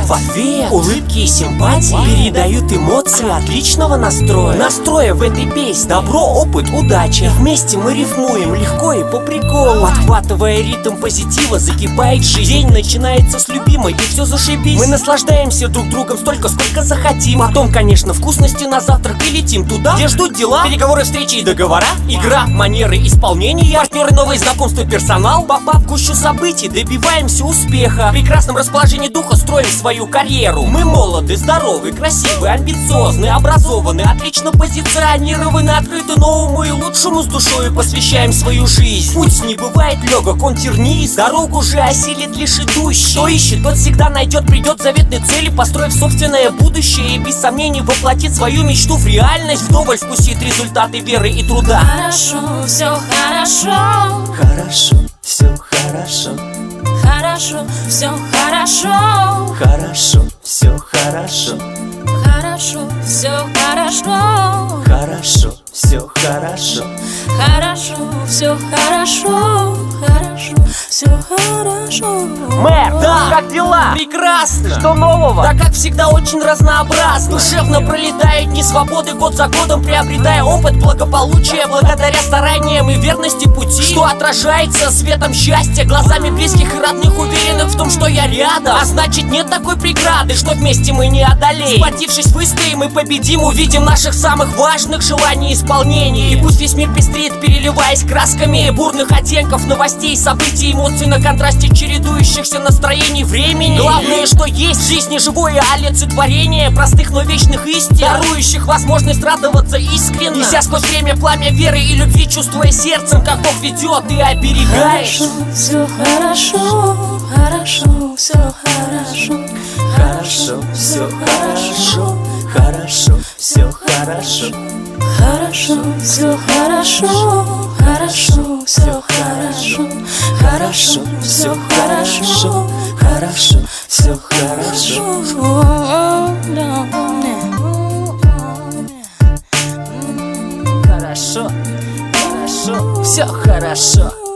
В ответ улыбки и симпатии передают эмоции отличного настроя в этой песне добро, опыт, удача. И вместе мы рифмуем легко и по приколу. Подхватывая ритм позитива, закипает жизнь. День начинается с любимой, и все зашибись. Мы наслаждаемся друг другом столько, сколько захотим. Потом, конечно, вкусности на завтрак и летим туда, где ждут дела, переговоры, встречи и договора. Игра, манеры, исполнения, партнеры, новые знакомства, персонал. Попав в гущу событий, добиваемся успеха. В прекрасном расположении духа строим свою карьеру. Мы молоды, здоровы, красивы, амбициозны, образованы, отлично позиционированы, открыты новому и лучшему, с душой посвящаем свою жизнь. Путь не бывает легок, он тернист, дорогу же осилит лишь идущий. Кто ищет, тот всегда найдет, придет заветной цели, построив собственное будущее и без сомнений воплотит свою мечту в реальность. Вдоволь вкусит результаты веры и труда. Хорошо, все хорошо. Хорошо, все хорошо. Хорошо, все хорошо. Хорошо, все хорошо. Хорошо, все хорошо. Хорошо, все хорошо. Хорошо, все хорошо. Хорошо, все хорошо. Мэр, да, как дела? Прекрасно. Что нового? Да, как всегда, очень разнообразно. Душевно пролетают дни свободы год за годом, приобретая опыт благополучия благодаря стараниям и верности пути, что отражается светом счастья, глазами близких и родных, уверенных в том, что я рядом. А значит, нет такой преграды, что вместе мы не одолеем. Сплотившись, выстоим и победим, увидим наших самых важных желаний исполнений. И пусть весь мир пестрит, переливаясь красками бурных оттенков, новостей, событий, эмоций на контрасте чередующихся настроений времени. Главное, что есть в жизни живое олицетворение простых, но вечных истин, дарующих возможность радоваться искренне, неся сквозь время пламя веры и любви, чувствуя сердцем, как Бог ведет и оберегаешь. Хорошо, все хорошо. Хорошо, все хорошо. Хорошо, все хорошо. Хорошо, все хорошо. Хорошо, все хорошо. Хорошо, все хорошо. Хорошо, все хорошо. Хорошо, все хорошо. Хорошо, хорошо, все хорошо.